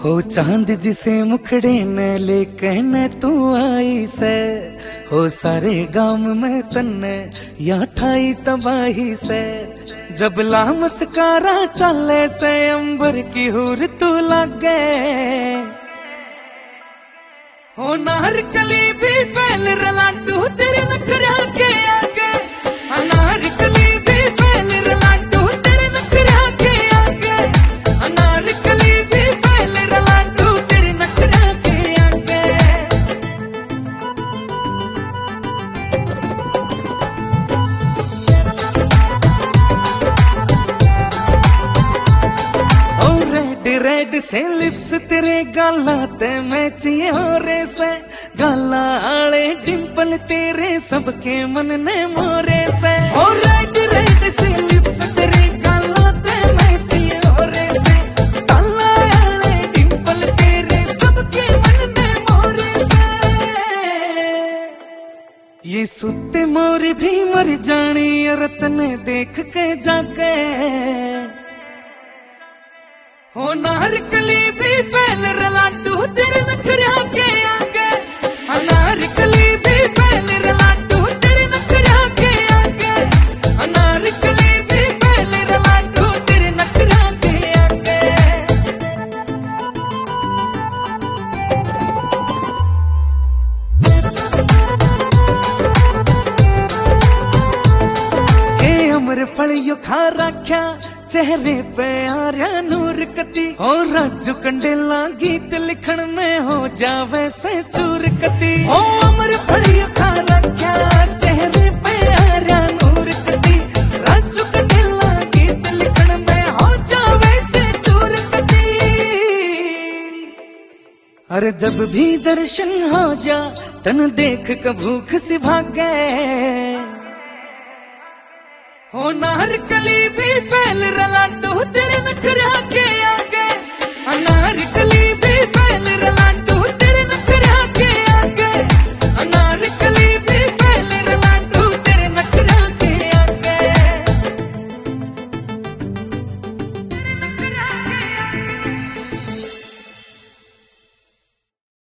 हो चांद जिसे मुखड़े न लेके न तू आई से, हो सारे गांव में तन्ने या ठाई तबाही से। जब ला मस्कारा चले से अंबर की हूर तू लगे, हो नारकली भी फैल रलाटू तेरे नखरा के आगे। अनारकली भी फैल रलाटू तेरे नखरा के आगे। अनारकली भी फैल रलाटू तेरे नखरा के आगे। ओ रेड रेड से लिप्स तेरे गाला ते मैचिए हो रे से। गाला आले डिंपल तेरे सबके मन ने मोरे से। ओ रेड रेड से लिप्स तेरे गाला ते मैचिए हो रे से। गाला आले डिंपल तेरे सबके मन ने मोरे से। ये सुते मोर भी मर जानी औरत ने देख के जाके। हो नारकली भी फैल रलाटू तेरे नखरा के आगे। अनारकली भी फैल रलाटू तेरे नखरा के आगे। अनारकली भी फैल रलाटू तेरे नखरा के आगे। के अमर फलियो खा रख्या चेहरे पे आर्या नूर कती। हो राजू कंडेला गीत लिखण में हो जावे से चूर कती। हो अमर फलियो खा रख्या चेहरे पे आर्या नूर कती। राजू कंडेला गीत लिखण में हो जावे से चूर कती। अरे जब भी दर्शन हो जा तन देख क भूख सी भागे। हो नारकली भी फैल रलाटू तेरे नखरा